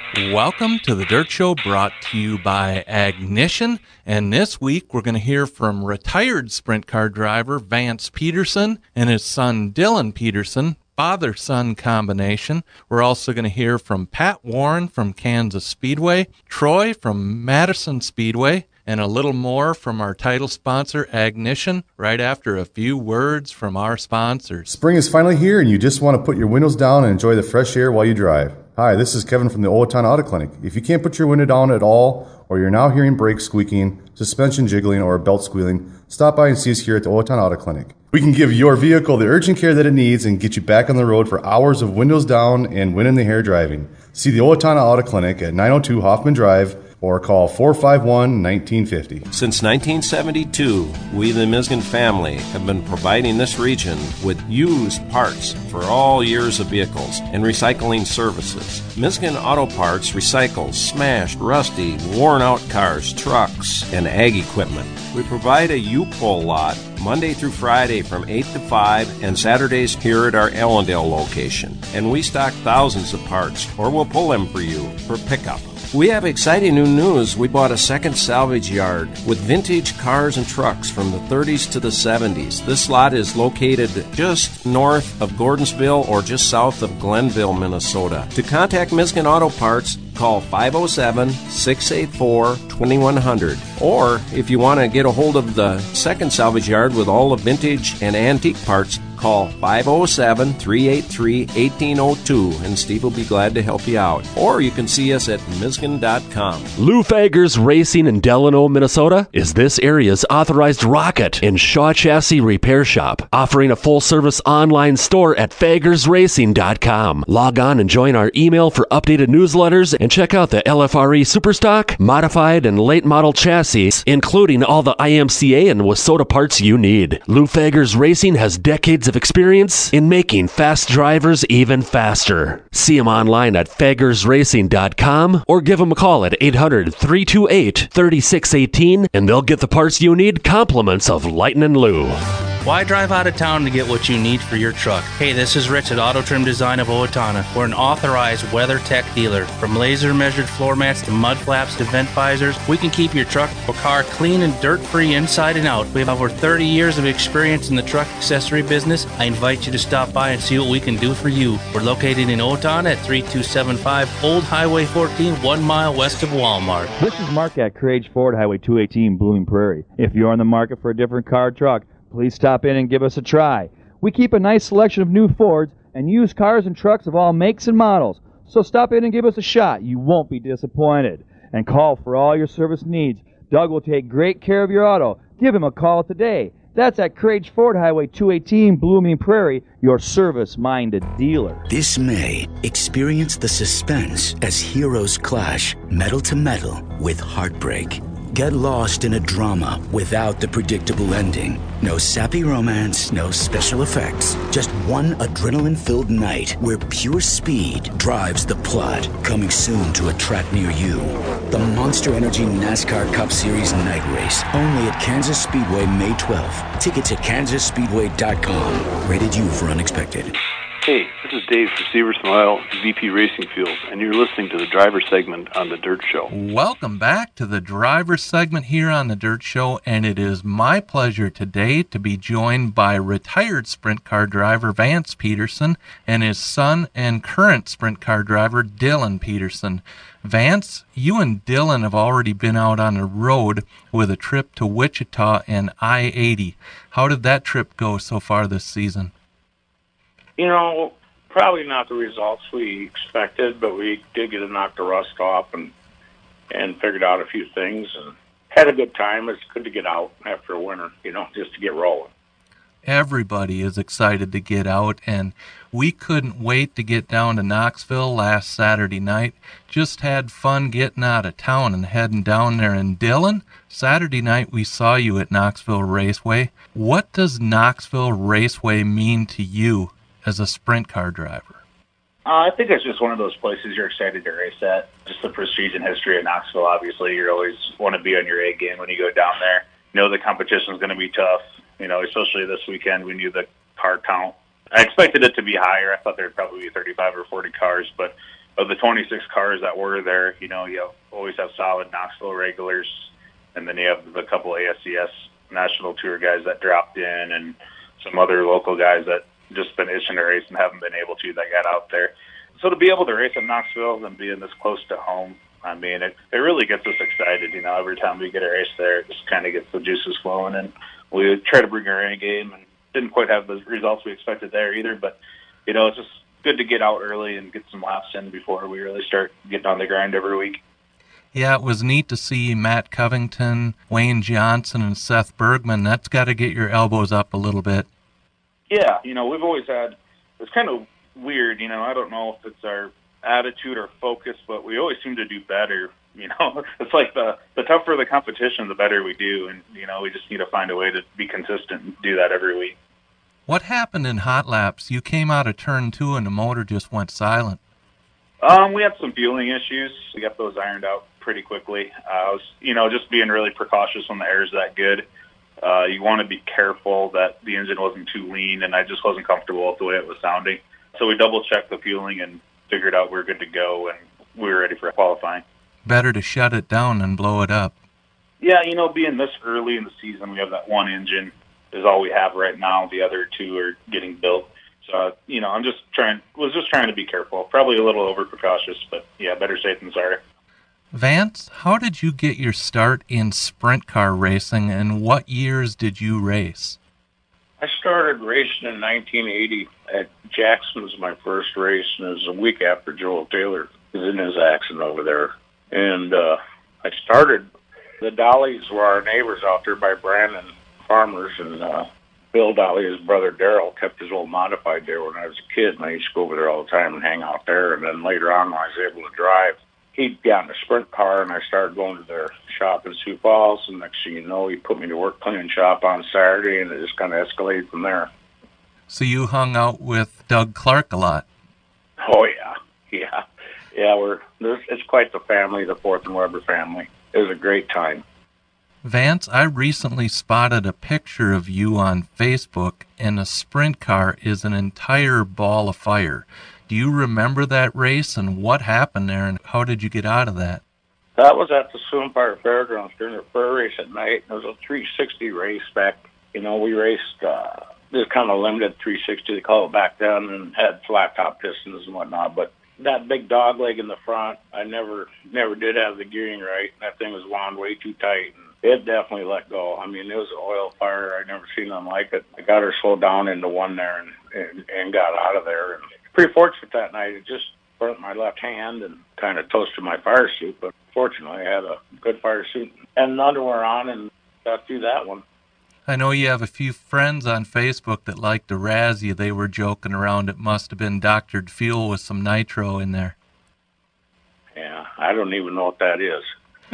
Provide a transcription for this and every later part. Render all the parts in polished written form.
Welcome to the Dirt Show, brought to you by Agnition. And this week we're going to hear from retired sprint car driver Vance Peterson and his son Dylan Peterson, father-son combination. We're also going to hear from Pat Warren from Kansas Speedway, Troy from Madison Speedway, and a little more from our title sponsor, Agnition, right after a few words from our sponsors. Spring is finally here, and you just want to put your windows down and enjoy the fresh air while you drive. Hi, this is Kevin from the Owatonna Auto Clinic. If you can't put your window down at all, or you're now hearing brakes squeaking, suspension jiggling, or a belt squealing, stop by and see us here at the Owatonna Auto Clinic. We can give your vehicle the urgent care that it needs and get you back on the road for hours of windows down and wind in the hair driving. See the Owatonna Auto Clinic at 902 Hoffman Drive, or call 451-1950. Since 1972, we, the Miskin family, have been providing this region with used parts for all years of vehicles and recycling services. Miskin Auto Parts recycles smashed, rusty, worn-out cars, trucks, and ag equipment. We provide a U-Pull lot Monday through Friday from 8 to 5 and Saturdays here at our Allendale location. And we stock thousands of parts, or we'll pull them for you for pickup. We have exciting new news. We bought a second salvage yard with vintage cars and trucks from the 30s to the 70s. This lot is located just north of Gordonsville or just south of Glenville, Minnesota. To contact Miskin Auto Parts, call 507-684-2100. Or if you want to get a hold of the second salvage yard with all the vintage and antique parts, call 507-383-1802, and Steve will be glad to help you out. Or you can see us at Miskin.com. Lou Fagers Racing in Delano, Minnesota is this area's authorized rocket and Shaw Chassis repair shop, offering a full-service online store at FagersRacing.com. Log on and join our email for updated newsletters and check out the LFRE Superstock, modified, and late model chassis, including all the IMCA and WISSOTA parts you need. Lou Fagers Racing has decades of experience in making fast drivers even faster. See them online at FagersRacing.com or give them a call at 800-328-3618 and they'll get the parts you need, compliments of Lightnin' Lou. Why drive out of town to get what you need for your truck? Hey, this is Rich at Auto Trim Design of Owatonna. We're an authorized WeatherTech dealer. From laser-measured floor mats to mud flaps to vent visors, we can keep your truck or car clean and dirt-free inside and out. We have over 30 years of experience in the truck accessory business. I invite you to stop by and see what we can do for you. We're located in Owatonna at 3275 Old Highway 14, 1 mile west of Walmart. This is Mark at Crage Ford, Highway 218, Blooming Prairie. If you're in the market for a different car or truck, please stop in and give us a try. We keep a nice selection of new Fords and used cars and trucks of all makes and models. So stop in and give us a shot. You won't be disappointed. And call for all your service needs. Doug will take great care of your auto. Give him a call today. That's at Crage Ford, Highway 218, Blooming Prairie, your service-minded dealer. This May, experience the suspense as heroes clash metal to metal with heartbreak. Get lost in a drama without the predictable ending. No sappy romance, no special effects. Just one adrenaline-filled night where pure speed drives the plot. Coming soon to a track near you. The Monster Energy NASCAR Cup Series Night Race. Only at Kansas Speedway May 12th. Tickets at KansasSpeedway.com. Rated U for unexpected. Hey, this is Dave for Seaver Smile, VP Racing Fuels, and you're listening to the driver segment on The Dirt Show. Welcome back to the driver segment here on The Dirt Show, and it is my pleasure today to be joined by retired sprint car driver Vance Peterson and his son and current sprint car driver Dylan Peterson. Vance, you and Dylan have already been out on the road with a trip to Wichita and I-80. How did that trip go so far this season? You know, probably not the results we expected, but we did get to knock the rust off and figured out a few things and had a good time. It's good to get out after a winter, you know, just to get rolling. Everybody is excited to get out, and we couldn't wait to get down to Knoxville last Saturday night. Just had fun getting out of town and heading down there. And Dylan, Saturday night we saw you at Knoxville Raceway. What does Knoxville Raceway mean to you as a sprint car driver? I think it's just one of those places you're excited to race at. Just the prestige and history of Knoxville, obviously. You always want to be on your A game when you go down there. You know the competition is going to be tough, you know, especially this weekend. We knew the car count. I expected it to be higher. I thought there would probably be 35 or 40 cars, but of the 26 cars that were there, you always have solid Knoxville regulars, and then you have a couple ASCS National Tour guys that dropped in, and some other local guys that just been itching to race and haven't been able to, that got out there. So to be able to race in Knoxville and being this close to home, I mean, it really gets us excited. Every time we get a race there, it just kind of gets the juices flowing, and we try to bring our A game, and didn't quite have the results we expected there either, but, it's just good to get out early and get some laps in before we really start getting on the grind every week. Yeah, it was neat to see Matt Covington, Wayne Johnson, and Seth Bergman. That's got to get your elbows up a little bit. Yeah, we've always had, it's kind of weird, I don't know if it's our attitude or focus, but we always seem to do better. It's like the tougher the competition, the better we do, and we just need to find a way to be consistent and do that every week. What happened in hot laps? You came out of turn 2 and the motor just went silent. We had some fueling issues. We got those ironed out pretty quickly. I was, just being really precautious when the air is that good. You want to be careful that the engine wasn't too lean, and I just wasn't comfortable with the way it was sounding. So we double-checked the fueling and figured out we were good to go, and we were ready for qualifying. Better to shut it down than blow it up. Yeah, being this early in the season, we have that one engine is all we have right now. The other two are getting built. So, was just trying to be careful. Probably a little over-precautious, but, yeah, better safe than sorry. Vance, how did you get your start in sprint car racing, and what years did you race? I started racing in 1980 at Jackson was my first race, and it was a week after Joel Taylor was in his accident over there. And I started, the Dollies were our neighbors out there by Brandon Farmers, and Bill Dolly, his brother Darrell, kept his old modified there when I was a kid, and I used to go over there all the time and hang out there. And then later on, when I was able to drive, he'd gotten a sprint car, and I started going to their shop in Sioux Falls, and next thing you know, he put me to work cleaning shop on Saturday, and it just kind of escalated from there. So you hung out with Doug Clark a lot? Oh, yeah. It's quite the family, the Forth and Weber family. It was a great time. Vance, I recently spotted a picture of you on Facebook, and a sprint car is an entire ball of fire. Do you remember that race, and what happened there, and how did you get out of that? That was at the Sioux Empire Fairgrounds during the fair race at night. It was a 360 race back. We raced this kind of limited 360, they call it back then, and had flat top pistons and whatnot. But that big dog leg in the front, I never did have the gearing right. That thing was wound way too tight, and it definitely let go. I mean, it was an oil fire. I never seen nothing like it. I got her slowed down into one there and got out of there. And pretty fortunate that night. It just burnt my left hand and kind of toasted my fire suit, but fortunately I had a good fire suit and underwear on and got through that one. I know you have a few friends on Facebook that like to razz you. They were joking around it must have been doctored fuel with some nitro in there. Yeah, I don't even know what that is.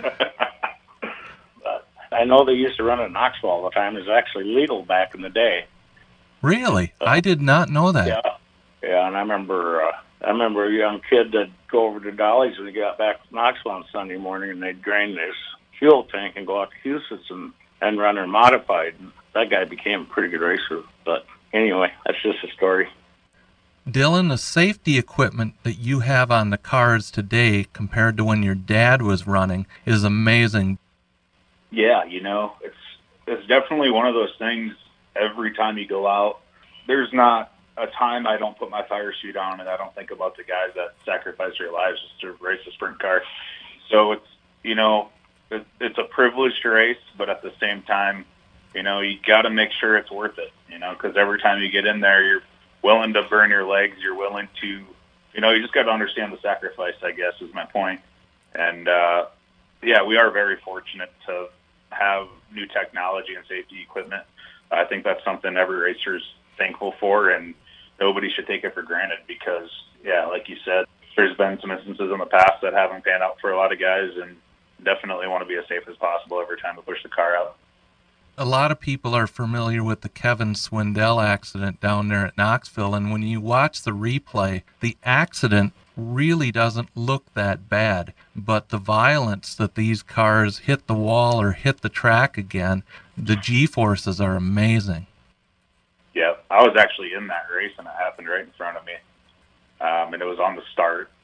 But I know they used to run at Knoxville all the time. It was actually legal back in the day. Really? I did not know that. Yeah, and I remember a young kid that'd go over to Dolly's when he got back from Knoxville on Sunday morning, and they'd drain this fuel tank and go out to Houston and run her modified. That guy became a pretty good racer. But anyway, that's just a story. Dylan, the safety equipment that you have on the cars today compared to when your dad was running is amazing. Yeah, it's definitely one of those things. Every time you go out, there's not a time I don't put my fire suit on and I don't think about the guys that sacrifice their lives just to race a sprint car. So it's a privilege to race, but at the same time, you got to make sure it's worth it, because every time you get in there, you're willing to burn your legs. You're willing to, you just got to understand the sacrifice, I guess, is my point. And, we are very fortunate to have new technology and safety equipment. I think that's something every racer's thankful for, and nobody should take it for granted because, like you said, there's been some instances in the past that haven't panned out for a lot of guys, and definitely want to be as safe as possible every time we push the car out. A lot of people are familiar with the Kevin Swindell accident down there at Knoxville, and when you watch the replay, the accident really doesn't look that bad, but the violence that these cars hit the wall or hit the track again, the G-forces are amazing. Yeah, I was actually in that race, and it happened right in front of me, and it was on the start.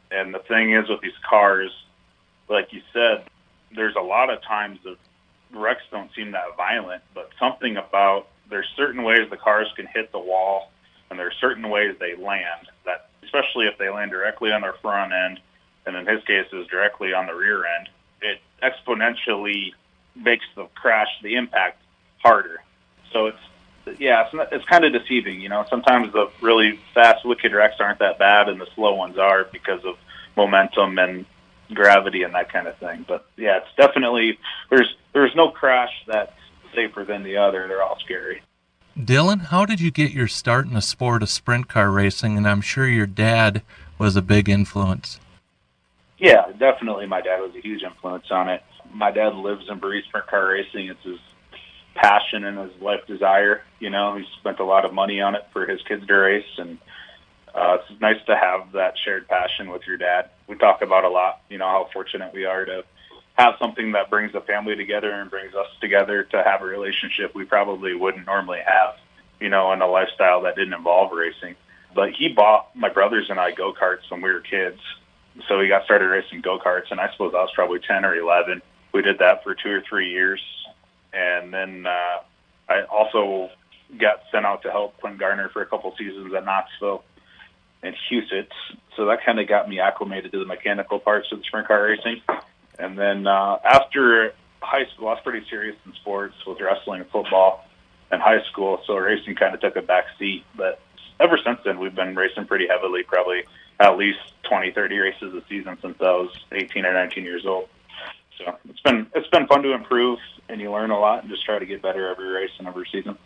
And the thing is with these cars, like you said, there's a lot of times the wrecks don't seem that violent, but something about there's certain ways the cars can hit the wall, and there's certain ways they land, that especially if they land directly on their front end, and in his case is directly on the rear end, it exponentially makes the crash, the impact, harder. So it's kind of deceiving, you know. Sometimes the really fast, wicked wrecks aren't that bad, and the slow ones are because of momentum and gravity and that kind of thing. But yeah, it's definitely there's no crash that's safer than the other. They're all scary. Dylan, how did you get your start in the sport of sprint car racing? And I'm sure your dad was a big influence. Yeah, definitely. My dad was a huge influence on it. My dad lives and breathes sprint car racing. It's his passion and his life desire. You know, he spent a lot of money on it for his kids to race, and it's nice to have that shared passion with your dad. We talk about a lot, you know, how fortunate we are to have something that brings the family together and brings us together to have a relationship we probably wouldn't normally have, you know, in a lifestyle that didn't involve racing. But he bought my brothers and I go-karts when we were kids. So we got started racing go-karts, and I suppose I was probably 10 or 11. We did that for 2 or 3 years. And then I also got sent out to help Clint Garner for a couple seasons at Knoxville and Huset's. So that kind of got me acclimated to the mechanical parts of the sprint car racing. And then after high school, I was pretty serious in sports with wrestling and football in high school, so racing kind of took a back seat. But ever since then, we've been racing pretty heavily, probably at least 20, 30 races a season since I was 18 or 19 years old. So it's been fun to improve, and you learn a lot and just try to get better every race and every season.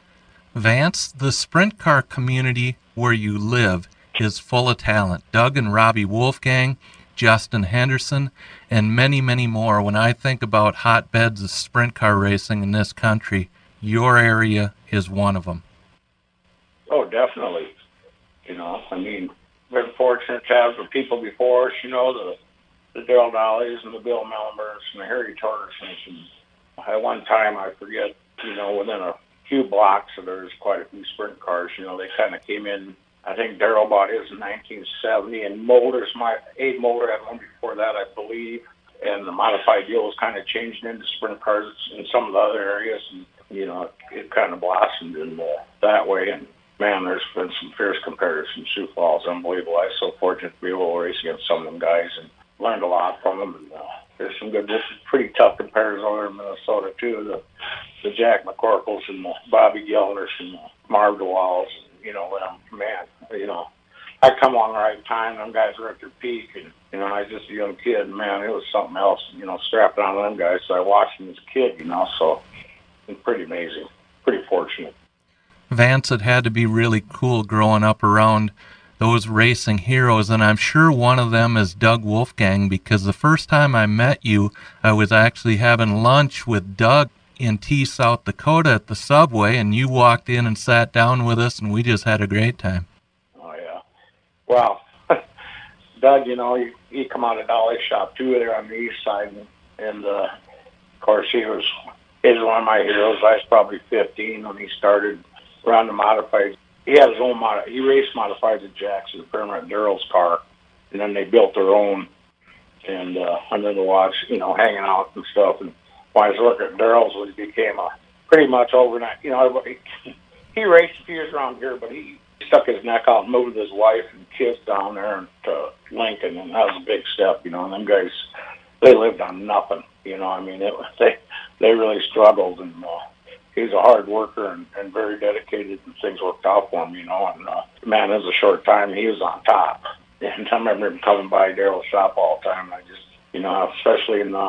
Vance, the sprint car community where you live is full of talent. Doug and Robbie Wolfgang, Justin Henderson, and many, many more. When I think about hotbeds of sprint car racing in this country, your area is one of them. Oh, definitely. You know, I mean, been fortunate to have the people before us, you know, the Dale Dollies and the Bill Melburns and the Harry Torgersons. And at one time, I forget, you know, within a few blocks, so there's quite a few sprint cars. You know, they kind of came in. I think Darrell bought his in 1970, and Abe Mulder had one before that, I believe. And the modified deal was kind of changed into sprint cars in some of the other areas, and you know, it kind of blossomed in that way. And man, there's been some fierce competitors from Sioux Falls. Unbelievable. I was so fortunate to be able to race against some of them guys and learned a lot from them. And there's some good, pretty tough competitors over in Minnesota too. The Jack McCorkles and the Bobby Gellners and the Marv DeWalls. You know, man, you know, I come on the right time. Them guys were at their peak, and you know, I was just a young kid. And, man, it was something else. You know, strapped on them guys. So I watched them as a kid. You know, so it's pretty amazing. Pretty fortunate. Vance, it had to be really cool growing up around those racing heroes, and I'm sure one of them is Doug Wolfgang, because the first time I met you, I was actually having lunch with Doug in T, South Dakota at the Subway, and you walked in and sat down with us, and we just had a great time. Oh, yeah. Well, Doug, you know, he come out of Dolly's shop, too, there on the east side, and of course, he's one of my heroes. I was probably 15 when he started around the modifieds. He had his own he raced modifieds at Jackson, Permanent Darrell's car, and then they built their own, and under the watch, you know, hanging out and stuff. And when I was working at Darrell's, when he became a pretty much overnight, you know, he raced a few years around here, but he stuck his neck out and moved with his wife and kids down there to Lincoln, and that was a big step, you know. And them guys, they lived on nothing, you know. I mean, they really struggled, and he's a hard worker and very dedicated, and things worked out for him, you know. And man, it was a short time he was on top. And I remember him coming by Darrell's shop all the time. I just, you know, especially in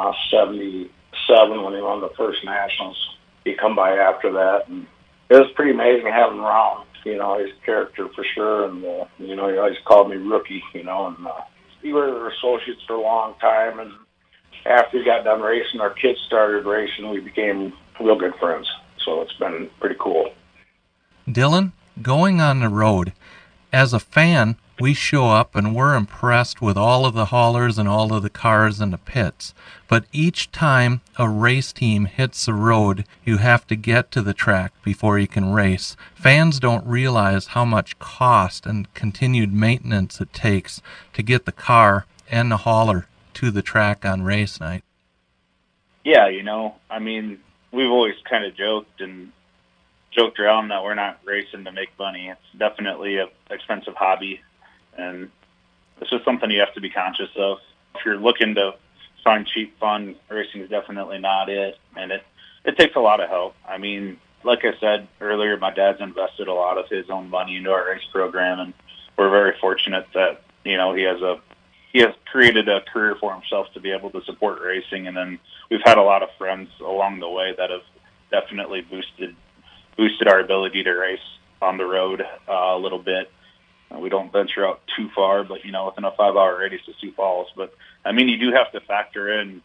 77 when he won the first nationals, he come by after that, and it was pretty amazing having him around. You know, his character for sure, and you know, he always called me Rookie. You know, and we were associates for a long time, and after he got done racing, our kids started racing. We became real good friends. So it's been pretty cool. Dylan, going on the road, as a fan, we show up and we're impressed with all of the haulers and all of the cars in the pits. But each time a race team hits the road, you have to get to the track before you can race. Fans don't realize how much cost and continued maintenance it takes to get the car and the hauler to the track on race night. Yeah, I mean, we've always kind of joked around that we're not racing to make money. It's definitely an expensive hobby, and it's just something you have to be conscious of. If you're looking to find cheap fun, racing is definitely not it, and it takes a lot of help. I mean, like I said earlier, my dad's invested a lot of his own money into our race program, and we're very fortunate that, he has created a career for himself to be able to support racing, and then we've had a lot of friends along the way that have definitely boosted our ability to race on the road a little bit. We don't venture out too far, but, within a 5-hour radius of Sioux Falls. But, I mean, you do have to factor in,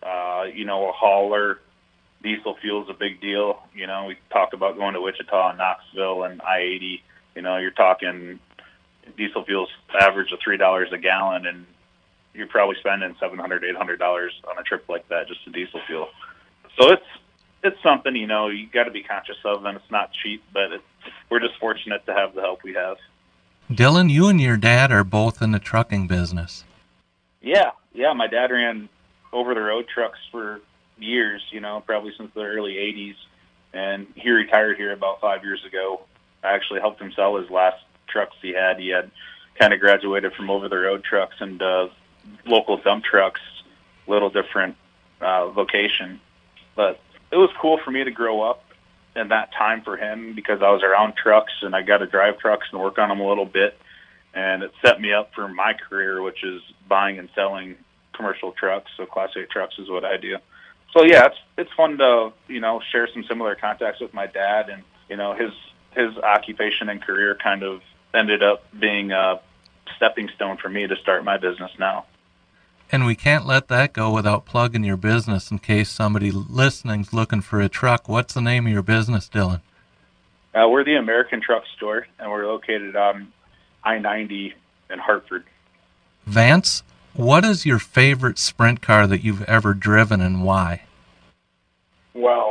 a hauler. Diesel fuel is a big deal. We talk about going to Wichita and Knoxville and I-80. You're talking diesel fuel's average of $3 a gallon, and you're probably spending $700, $800 on a trip like that just to diesel fuel. So it's something, you got to be conscious of, and it's not cheap, but we're just fortunate to have the help we have. Dylan, you and your dad are both in the trucking business. Yeah. My dad ran over-the-road trucks for years, probably since the early 80s, and he retired here about 5 years ago. I actually helped him sell his last trucks he had. He had kind of graduated from over-the-road trucks and local dump trucks, little different vocation. But it was cool for me to grow up in that time for him because I was around trucks and I got to drive trucks and work on them a little bit. And it set me up for my career, which is buying and selling commercial trucks. So Class 8 trucks is what I do. So yeah, it's fun to, share some similar contacts with my dad, and, his occupation and career kind of ended up being a stepping stone for me to start my business now. And we can't let that go without plugging your business in case somebody listening's looking for a truck. What's the name of your business, Dylan? We're the American Truck Store, and we're located on I-90 in Hartford. Vance, what is your favorite sprint car that you've ever driven, and why? Well,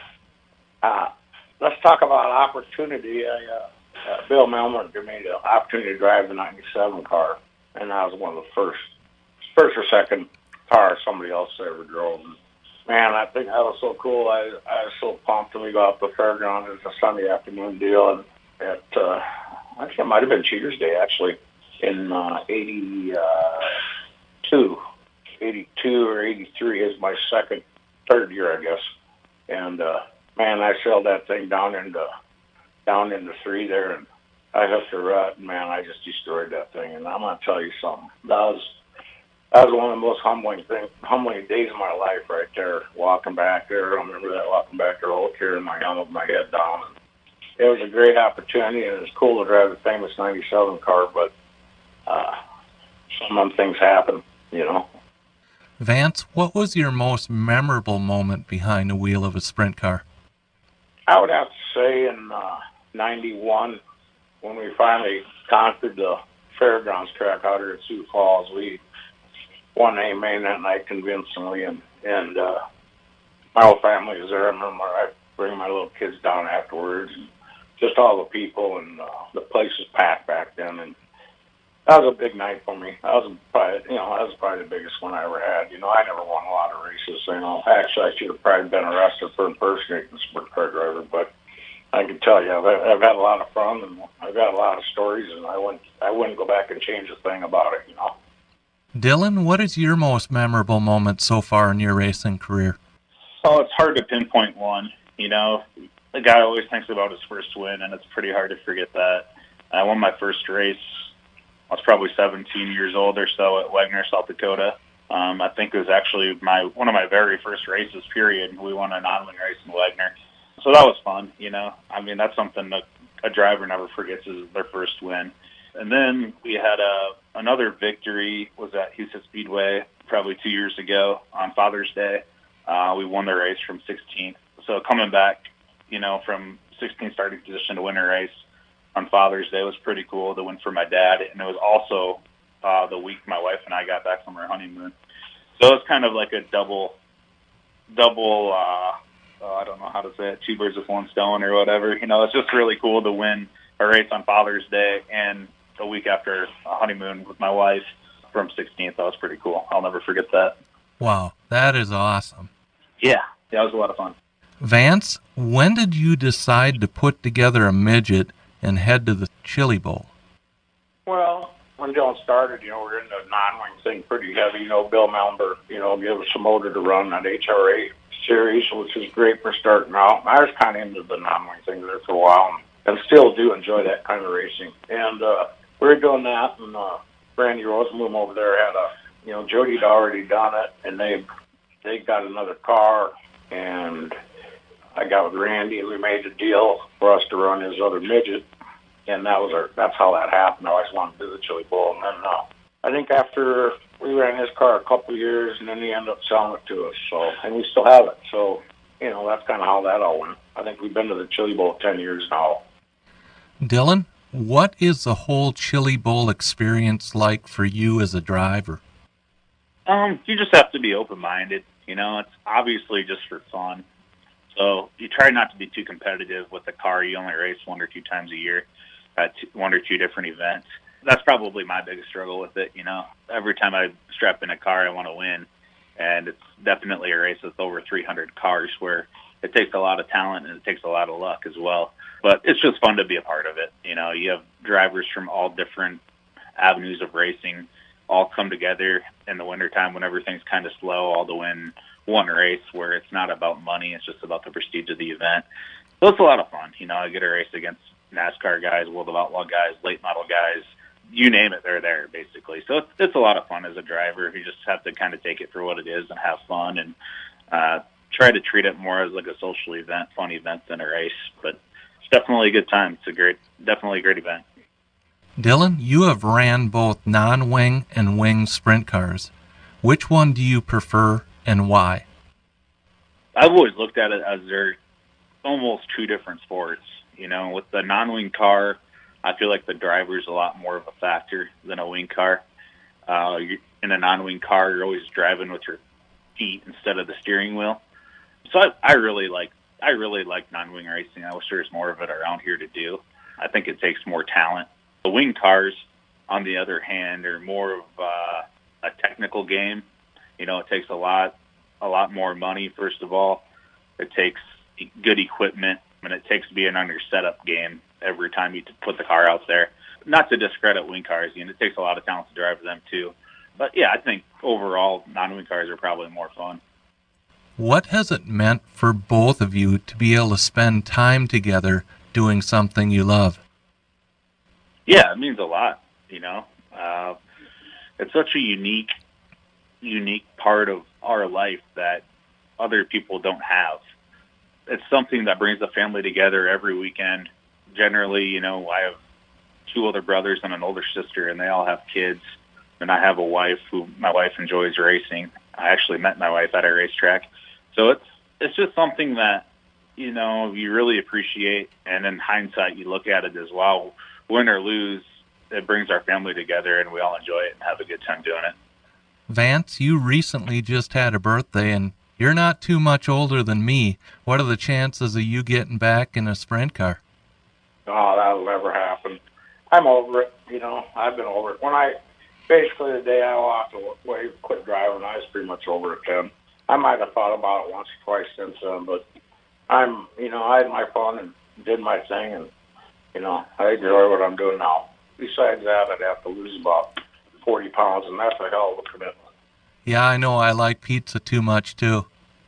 let's talk about opportunity. Bill Melman gave me the opportunity to drive the 97 car, and that was one of the first or second car somebody else ever drove. And, man, I think that was so cool. I was so pumped when we got up the fairground. It was a Sunday afternoon deal, and I think it might have been Cheaters Day, actually, in 82 or 83 is my third year, I guess. And, man, I sailed that thing down into 3 there, and I hooked a rut, and, man, I just destroyed that thing. And I'm going to tell you something. That was one of the most humbling days of my life right there, walking back there. I remember that, walking back there, carrying my helmet with my head down. And it was a great opportunity, and it was cool to drive the famous 97 car, but some things happen, Vance, what was your most memorable moment behind the wheel of a sprint car? I would have to say in 91, when we finally conquered the fairgrounds track out here at Sioux Falls. We won A main that night convincingly, and my whole family was there. I remember I bring my little kids down afterwards, and just all the people, and the place was packed back then, and that was a big night for me. That was probably the biggest one I ever had. I never won a lot of races. Actually, I should have probably been arrested for impersonating a sprint car driver, but I can tell you, I've had a lot of fun, and I've got a lot of stories, and I wouldn't go back and change a thing about it. Dylan, what is your most memorable moment so far in your racing career? Oh, it's hard to pinpoint one. The guy always thinks about his first win, and it's pretty hard to forget that. I won my first race. I was probably 17 years old or so at Wagner, South Dakota. I think it was actually one of my very first races, period. We won a non-wing race in Wagner. So that was fun, I mean, that's something that a driver never forgets, is their first win. And then we had another victory, was at Houston Speedway probably 2 years ago on Father's Day. We won the race from 16th. So coming back, from 16th starting position to win a race, on Father's Day was pretty cool to win for my dad, and it was also the week my wife and I got back from our honeymoon. So it was kind of like a double. I don't know how to say it, 2 birds with 1 stone or whatever. It's just really cool to win a race on Father's Day and a week after a honeymoon with my wife from 16th. That was pretty cool. I'll never forget that. Wow, that is awesome. Yeah, it was a lot of fun. Vance, when did you decide to put together a midget and head to the Chili Bowl? Well, when Dylan started, we're in the non-wing thing pretty heavy. Bill Melber, gave us a motor to run that HRA series, which is great for starting out. I was kind of into the non-wing thing there for a while, and still do enjoy that kind of racing. And we were doing that, and Randy Rosenblum over there had Jody had already done it, and they got another car, and I got with Randy, and we made a deal for us to run his other midget, and that's how that happened. I always wanted to do the Chili Bowl, and then I think after we ran his car a couple of years, and then he ended up selling it to us, and we still have it. So, that's kind of how that all went. I think we've been to the Chili Bowl 10 years now. Dylan, what is the whole Chili Bowl experience like for you as a driver? You just have to be open-minded. It's obviously just for fun. So you try not to be too competitive with the car. You only race 1 or 2 times a year at 1 or 2 different events. That's probably my biggest struggle with it. Every time I strap in a car, I want to win. And it's definitely a race with over 300 cars where it takes a lot of talent and it takes a lot of luck as well. But it's just fun to be a part of it. You have drivers from all different avenues of racing all come together in the wintertime when everything's kind of slow, all to win one race where it's not about money. It's just about the prestige of the event. So it's a lot of fun. I get a race against NASCAR guys, World of Outlaw guys, late model guys, you name it, they're there basically. So it's a lot of fun as a driver. You just have to kind of take it for what it is and have fun and try to treat it more as like a social event, fun event than a race. But it's definitely a good time. It's definitely a great event. Dylan, you have ran both non-wing and wing sprint cars. Which one do you prefer and why? I've always looked at it as they're almost 2 different sports. With the non-wing car, I feel like the driver's a lot more of a factor than a wing car. In a non-wing car, you're always driving with your feet instead of the steering wheel. So I really like non-wing racing. I wish there was more of it around here to do. I think it takes more talent. The wing cars, on the other hand, are more of a technical game. It takes a lot more money, first of all. It takes good equipment, and it takes being on your setup game every time you put the car out there. Not to discredit wing cars, it takes a lot of talent to drive them too. But yeah, I think overall non-wing cars are probably more fun. What has it meant for both of you to be able to spend time together doing something you love? Yeah, it means a lot. It's such a unique part of our life that other people don't have. It's something that brings the family together every weekend. Generally, I have 2 older brothers and an older sister, and they all have kids. And I have a wife my wife enjoys racing. I actually met my wife at a racetrack. So it's just something that, you really appreciate. And in hindsight, you look at it as, wow, win or lose, it brings our family together, and we all enjoy it and have a good time doing it. Vance, you recently just had a birthday, and you're not too much older than me. What are the chances of you getting back in a sprint car? Oh, that'll never happen. I'm over it. I've been over it. Basically the day I walked away, quit driving, I was pretty much over it then. I might have thought about it once or twice since then, but I had my fun and did my thing, and, I enjoy what I'm doing now. Besides that, I'd have to lose about 40 pounds, and that's a hell of a commitment. Yeah, I know. I like pizza too much, too.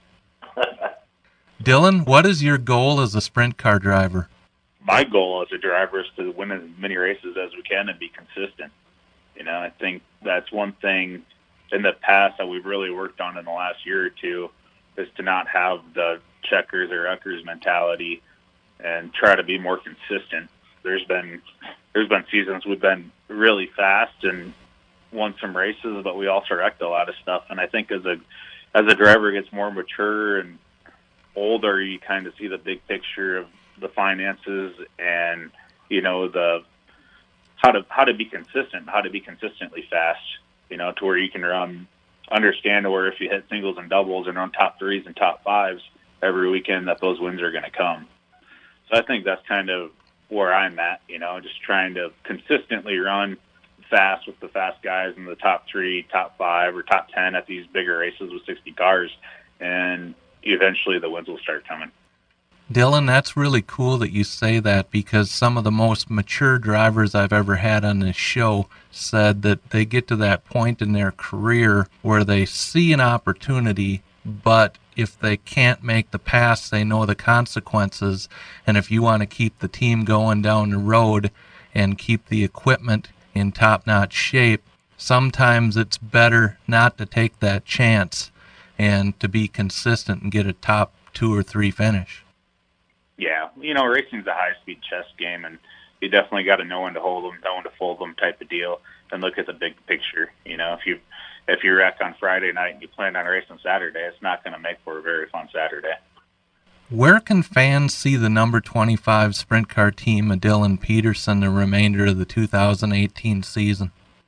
Dylan, what is your goal as a sprint car driver? My goal as a driver is to win as many races as we can and be consistent. I think that's one thing in the past that we've really worked on in the last year or two is to not have the checkers or uckers mentality and try to be more consistent. There's been seasons we've been really fast and won some races, but we also wrecked a lot of stuff. And I think as a driver gets more mature and older, you kind of see the big picture of the finances and how to be consistent, how to be consistently fast, to where you can understand where if you hit singles and doubles and run top threes and top fives every weekend, that those wins are going to come. So I think that's kind of where I'm at, just trying to consistently run fast with the fast guys in the top 3, top 5, or top 10 at these bigger races with 60 cars, and eventually the wins will start coming. Dylan, that's really cool that you say that, because some of the most mature drivers I've ever had on this show said that they get to that point in their career where they see an opportunity, but if they can't make the pass, they know the consequences. And if you want to keep the team going down the road and keep the equipment in top-notch shape, sometimes it's better not to take that chance and to be consistent and get a top 2 or 3 finish. Yeah, racing's a high-speed chess game, and you definitely got to know when to hold them, know when to fold them type of deal, and look at the big picture. If you wreck on Friday night and you plan on racing Saturday, it's not going to make for a very fun Saturday. Where can fans see the number 25 sprint car team of Dylan Peterson the remainder of the 2018 season?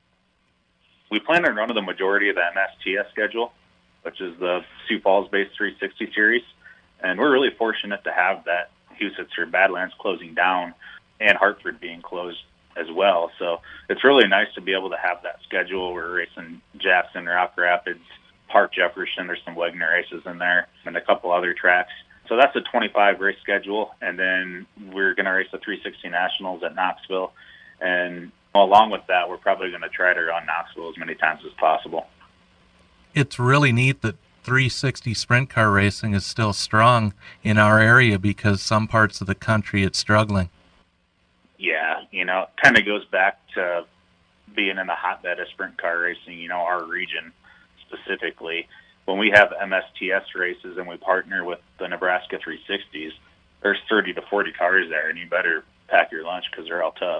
We plan on running the majority of the MSTS schedule, which is the Sioux Falls-based 360 series, and we're really fortunate to have that Husetzer Badlands closing down and Hartford being closed as well. So it's really nice to be able to have that schedule. We're racing Jackson, Rock Rapids, Park Jefferson. There's some Wagner races in there and a couple other tracks. So that's a 25 race schedule. And then we're going to race the 360 Nationals at Knoxville. And along with that, we're probably going to try to run Knoxville as many times as possible. It's really neat that 360 sprint car racing is still strong in our area, because some parts of the country it's struggling. Yeah, it kind of goes back to being in the hotbed of sprint car racing, our region specifically. When we have MSTS races and we partner with the Nebraska 360s, there's 30 to 40 cars there, and you better pack your lunch because they're all tough.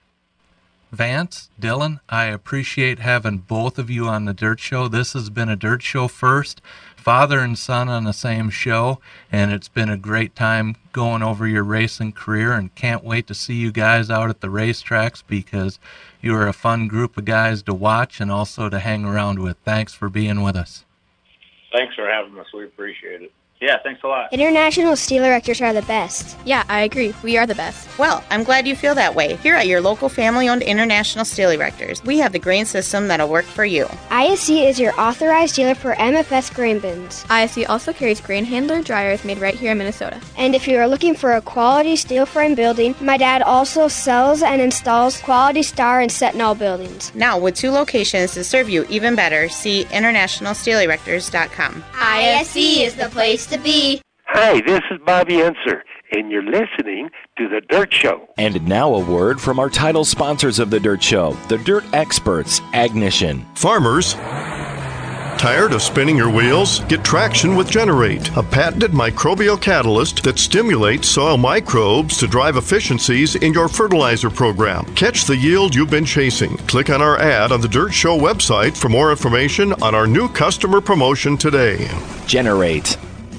Vance, Dylan, I appreciate having both of you on the Dirt Show. This has been a Dirt Show first, father and son on the same show, and it's been a great time going over your racing career, and can't wait to see you guys out at the racetracks, because you are a fun group of guys to watch and also to hang around with. Thanks for being with us. Thanks for having us. We appreciate it. Yeah, thanks a lot. International Steel Erectors are the best. Yeah, I agree. We are the best. Well, I'm glad you feel that way. Here at your local family-owned International Steel Erectors, we have the grain system that'll work for you. ISC is your authorized dealer for MFS grain bins. ISC also carries grain handler dryers made right here in Minnesota. And if you are looking for a quality steel frame building, my dad also sells and installs Quality Star and Sentinel buildings. Now, with 2 locations to serve you even better, see internationalsteelerectors.com. ISC is the place to be. Hi, this is Bobby Enser, and you're listening to The Dirt Show. And now a word from our title sponsors of The Dirt Show, the Dirt Experts, Agnition. Farmers, tired of spinning your wheels? Get traction with Generate, a patented microbial catalyst that stimulates soil microbes to drive efficiencies in your fertilizer program. Catch the yield you've been chasing. Click on our ad on the Dirt Show website for more information on our new customer promotion today. Generate.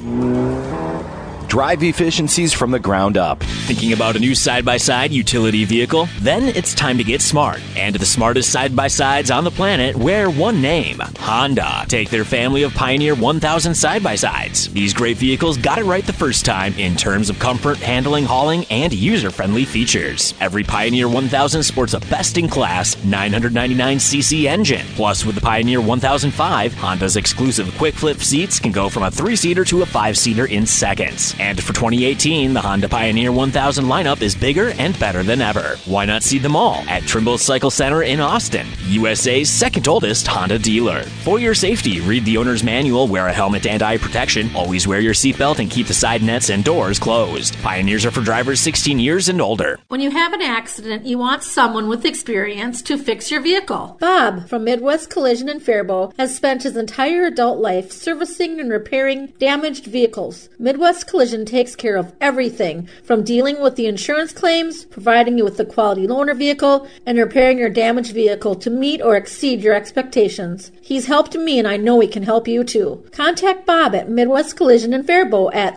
Drive efficiencies from the ground up. Thinking about a new side-by-side utility vehicle? Then it's time to get smart. And the smartest side-by-sides on the planet wear one name, Honda. Take their family of Pioneer 1000 side-by-sides. These great vehicles got it right the first time in terms of comfort, handling, hauling, and user-friendly features. Every Pioneer 1000 sports a best-in-class 999cc engine. Plus, with the Pioneer 1005, Honda's exclusive quick-flip seats can go from a 3-seater to a 5-seater in seconds. And for 2018, the Honda Pioneer 1000 lineup is bigger and better than ever. Why not see them all at Trimble Cycle Center in Austin, USA's second oldest Honda dealer. For your safety, read the owner's manual, wear a helmet and eye protection, always wear your seatbelt, and keep the side nets and doors closed. Pioneers are for drivers 16 years and older. When you have an accident, you want someone with experience to fix your vehicle. Bob from Midwest Collision in Faribault has spent his entire adult life servicing and repairing damaged vehicles. Midwest Collision Collision takes care of everything from dealing with the insurance claims, providing you with a quality loaner vehicle, and repairing your damaged vehicle to meet or exceed your expectations. He's helped me, and I know he can help you too. Contact Bob at Midwest Collision in Faribault at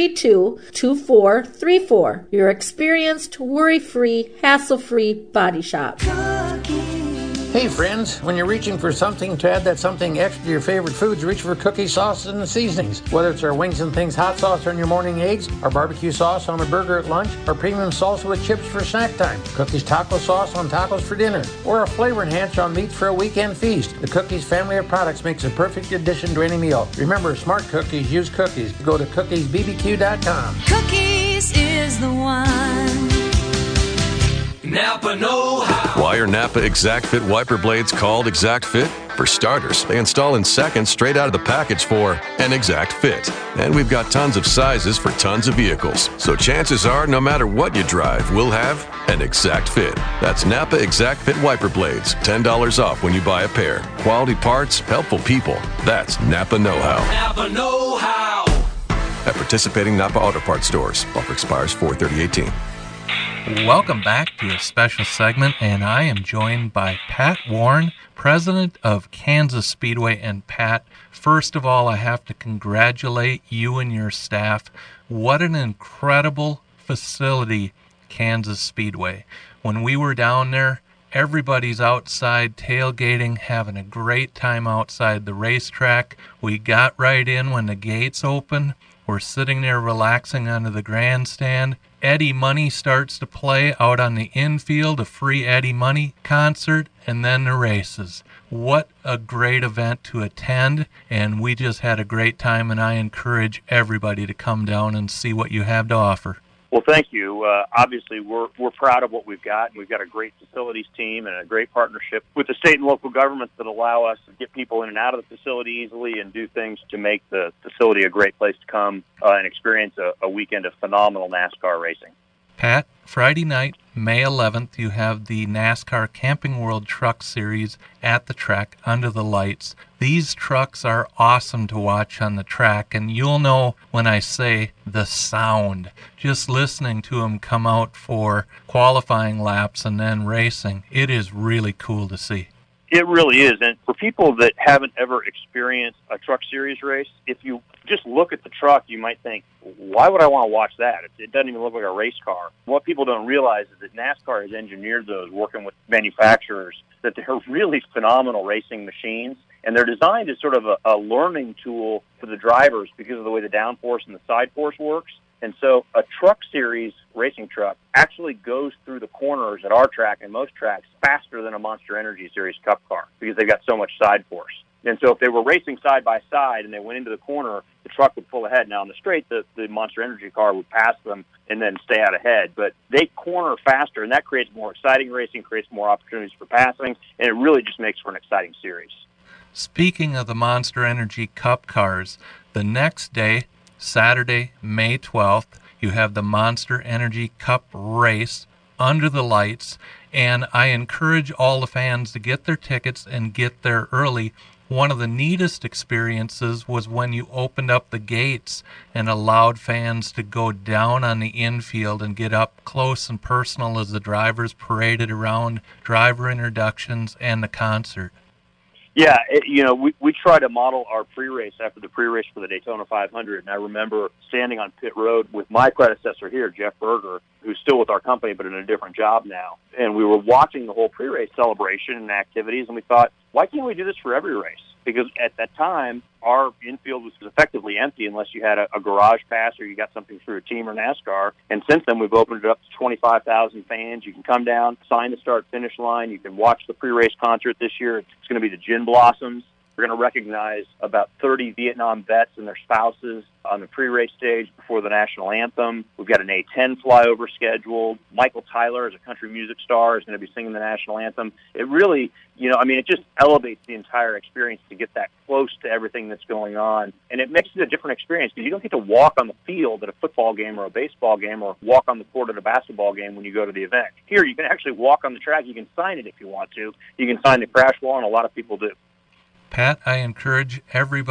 332-2434. Your experienced, worry-free, hassle-free body shop. Hey friends, when you're reaching for something to add that something extra to your favorite foods, reach for Cookie sauces and the seasonings. Whether it's our Wings and Things hot sauce on your morning eggs, our barbecue sauce on a burger at lunch, or premium salsa with chips for snack time, Cookies taco sauce on tacos for dinner, or a flavor enhancer on meats for a weekend feast, the Cookies family of products makes a perfect addition to any meal. Remember, smart cookies use Cookies. Go to cookiesbbq.com. Cookies is the one. Napa know-how. Why are Napa Exact Fit wiper blades called Exact Fit? For starters, they install in seconds straight out of the package for an exact fit. And we've got tons of sizes for tons of vehicles. So chances are, no matter what you drive, we'll have an exact fit. That's Napa Exact Fit wiper blades. $10 off when you buy a pair. Quality parts, helpful people. That's Napa know-how. Napa know-how. At participating Napa Auto Parts stores. Offer expires 4/30/18. Welcome back to a special segment, and I am joined by Pat Warren, president of Kansas Speedway. And Pat, first of all, I have to congratulate you and your staff. What an incredible facility, Kansas Speedway. When we were down there, everybody's outside tailgating, having a great time outside the racetrack. We got right in when the gates opened. We're sitting there relaxing under the grandstand. Eddie Money starts to play out on the infield, a free Eddie Money concert, and then the races. What a great event to attend, and we just had a great time, and I encourage everybody to come down and see what you have to offer. Well, thank you. Obviously, we're proud of what we've got. We've got a great facilities team and a great partnership with the state and local governments that allow us to get people in and out of the facility easily and do things to make the facility a great place to come and experience a weekend of phenomenal NASCAR racing. Pat, Friday night, May 11th, you have the NASCAR Camping World Truck Series at the track under the lights. These trucks are awesome to watch on the track, and you'll know when I say the sound. Just listening to them come out for qualifying laps and then racing, it is really cool to see. It really is. And for people that haven't ever experienced a truck series race, if you just look at the truck, you might think, why would I want to watch that? It doesn't even look like a race car. What people don't realize is that NASCAR has engineered those, working with manufacturers, that they're really phenomenal racing machines. And they're designed as sort of a learning tool for the drivers because of the way the downforce and the side force works. And so a truck series racing truck actually goes through the corners at our track and most tracks faster than a Monster Energy Series Cup car because they've got so much side force. And so if they were racing side by side and they went into the corner, the truck would pull ahead. Now on the straight, the Monster Energy car would pass them and then stay out ahead. But they corner faster, and that creates more exciting racing, creates more opportunities for passing, and it really just makes for an exciting series. Speaking of the Monster Energy Cup cars, the next day, Saturday, May 12th, you have the Monster Energy Cup race under the lights, and I encourage all the fans to get their tickets and get there early. One of the neatest experiences was when you opened up the gates and allowed fans to go down on the infield and get up close and personal as the drivers paraded around, driver introductions, and the concert. Yeah, we try to model our pre-race after the pre-race for the Daytona 500, and I remember standing on pit road with my predecessor here, Jeff Berger, who's still with our company but in a different job now, and we were watching the whole pre-race celebration and activities, and we thought, why can't we do this for every race? Because at that time, our infield was effectively empty unless you had a garage pass or you got something through a team or NASCAR. And since then, we've opened it up to 25,000 fans. You can come down, sign the start-finish line. You can watch the pre-race concert this year. It's going to be the Gin Blossoms. We're going to recognize about 30 Vietnam vets and their spouses on the pre-race stage before the national anthem. We've got an A-10 flyover scheduled. Michael Tyler, as a country music star, is going to be singing the national anthem. It really, it just elevates the entire experience to get that close to everything that's going on. And it makes it a different experience because you don't get to walk on the field at a football game or a baseball game or walk on the court at a basketball game when you go to the event. Here, you can actually walk on the track. You can sign it if you want to. You can sign the crash wall, and a lot of people do. Pat, I encourage everybody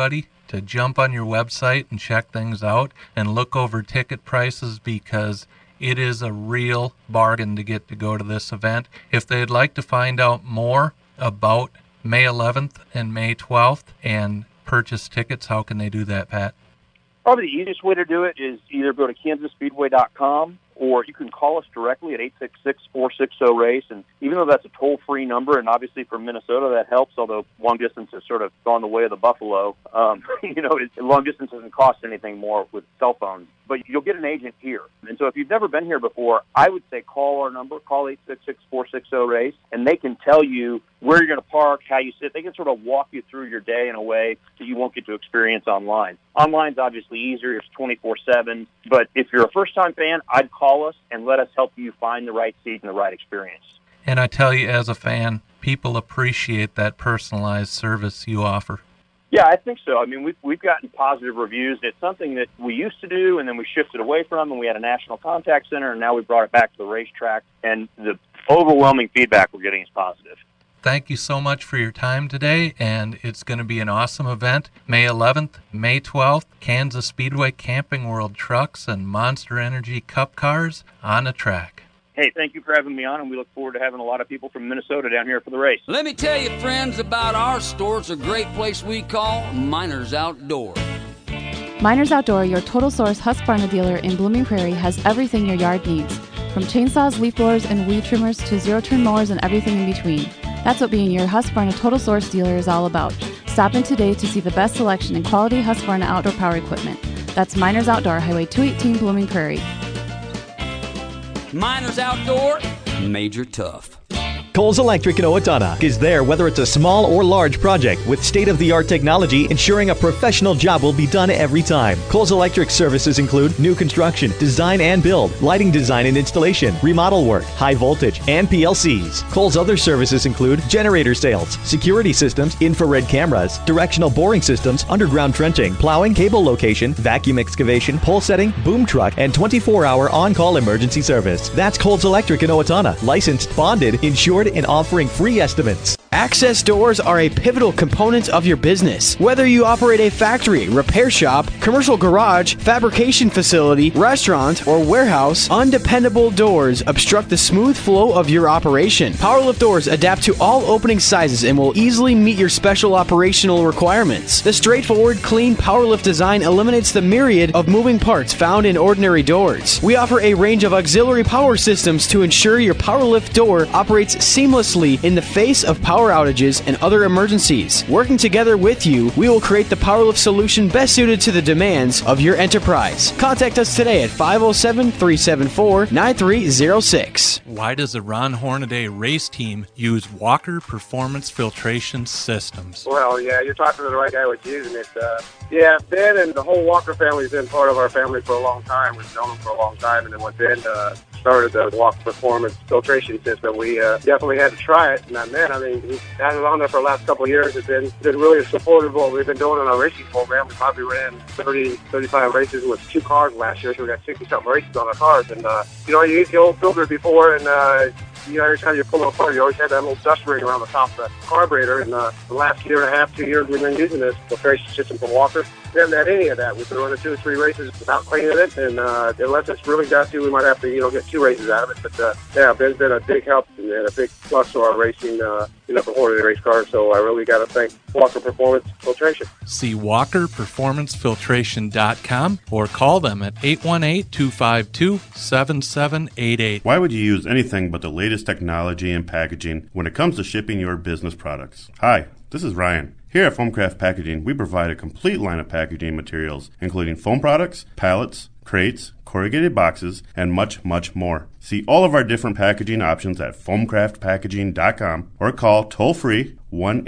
to jump on your website and check things out and look over ticket prices, because it is a real bargain to get to go to this event. If they'd like to find out more about May 11th and May 12th and purchase tickets, how can they do that, Pat? Probably the easiest way to do it is either go to KansasSpeedway.com, or you can call us directly at 866-460-RACE. And even though that's a toll-free number, and obviously for Minnesota that helps, although long distance has sort of gone the way of the buffalo, long distance doesn't cost anything more with cell phones. But you'll get an agent here. And so if you've never been here before, I would say call our number, call 866-460-RACE, and they can tell you where you're going to park, how you sit. They can sort of walk you through your day in a way that you won't get to experience online. Online's obviously easier. It's 24/7. But if you're a first-time fan, I'd call us and let us help you find the right seat and the right experience. And I tell you, as a fan, people appreciate that personalized service you offer. Yeah, I think so. I mean, we've gotten positive reviews. It's something that we used to do, and then we shifted away from, and we had a national contact center, and now we brought it back to the racetrack, and the overwhelming feedback we're getting is positive. Thank you so much for your time today, and it's going to be an awesome event. May 11th, May 12th, Kansas Speedway Camping World Trucks and Monster Energy Cup cars on the track. Hey, thank you for having me on, and we look forward to having a lot of people from Minnesota down here for the race. Let me tell you, friends, about our store. It's a great place we call Miners Outdoor. Miners Outdoor, your total source Husqvarna dealer in Blooming Prairie, has everything your yard needs. From chainsaws, leaf blowers, and weed trimmers to zero-turn mowers and everything in between. That's what being your Husqvarna Total Source dealer is all about. Stop in today to see the best selection in quality Husqvarna outdoor power equipment. That's Miners Outdoor, Highway 218, Blooming Prairie. Miners Outdoor, Major Tough. Coles Electric in Owatonna is there whether it's a small or large project, with state-of-the-art technology ensuring a professional job will be done every time. Coles Electric services include new construction, design and build, lighting design and installation, remodel work, high voltage, and PLCs. Coles other services include generator sales, security systems, infrared cameras, directional boring systems, underground trenching, plowing, cable location, vacuum excavation, pole setting, boom truck, and 24-hour on-call emergency service. That's Coles Electric in Owatonna, licensed, bonded, insured, and offering free estimates. Access doors are a pivotal component of your business. Whether you operate a factory, repair shop, commercial garage, fabrication facility, restaurant, or warehouse, undependable doors obstruct the smooth flow of your operation. PowerLift doors adapt to all opening sizes and will easily meet your special operational requirements. The straightforward, clean PowerLift design eliminates the myriad of moving parts found in ordinary doors. We offer a range of auxiliary power systems to ensure your PowerLift door operates seamlessly in the face of power outages and other emergencies. Working together with you, we will create the PowerLift solution best suited to the demands of your enterprise. Contact us today at 507-374-9306. Why does the Ron Hornaday race team use Walker Performance Filtration Systems? Well, yeah, you're talking to the right guy with using it. Ben and the whole Walker family has been part of our family for a long time. We've known them for a long time, and then when Ben started the Walker Performance Filtration System, we definitely had to try it. And then, he's had it on there for the last couple of years. It's been really supportive of what we've been doing in our racing program. We probably ran 30, 35 races with 2 cars last year, so we got 60-something races on our cars. And, you used the old filter before, and every time you pull it apart, you always had that little dust ring around the top of the carburetor. And the last year and a half, 2 years, we've been using this filtration system from Walker. We haven't had any of that. We've been running 2 or 3 races without cleaning it, and unless it's really got to, we might have to, get 2 races out of it. But Ben's been a big help and a big plus to our racing, for Hornaday race cars. So I really got to thank Walker Performance Filtration. See WalkerPerformanceFiltration.com or call them at 818-252-7788. Why would you use anything but the latest technology and packaging when it comes to shipping your business products? Hi, this is Ryan. Here at Foamcraft Packaging, we provide a complete line of packaging materials, including foam products, pallets, crates, corrugated boxes, and much, much more. See all of our different packaging options at foamcraftpackaging.com or call toll-free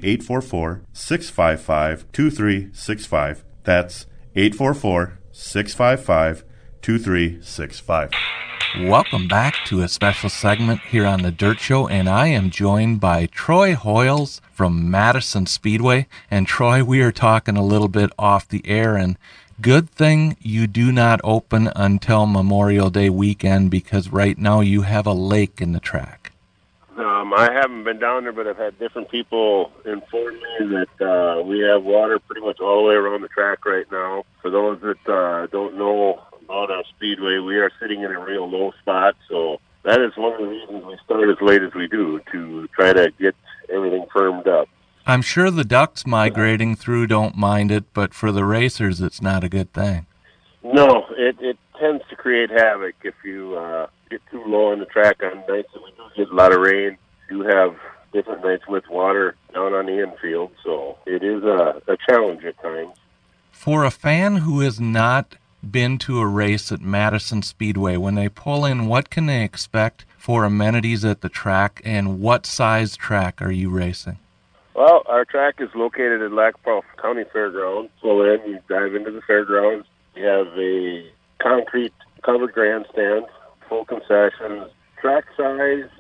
1-844-655-2365. That's 844-655-2365. Welcome back to a special segment here on The Dirt Show, and I am joined by Troy Hoyles from Madison Speedway. And Troy, we are talking a little bit off the air, and good thing you do not open until Memorial Day weekend, because right now you have a lake in the track. I haven't been down there, but I've had different people inform me that we have water pretty much all the way around the track right now. For those that don't know about our speedway, we are sitting in a real low spot, so that is one of the reasons we start as late as we do, to try to get everything firmed up. I'm sure the ducks migrating through don't mind it, but for the racers, it's not a good thing. No, it tends to create havoc if you get too low on the track on nights that we do get a lot of rain. You have different nights with water down on the infield, so it is a challenge at times. For a fan who has not been to a race at Madison Speedway, when they pull in, what can they expect for amenities at the track, and what size track are you racing? Well, our track is located at Lac Pearl County Fairgrounds. So then you dive into the fairgrounds. You have a concrete covered grandstand, full concessions. Track size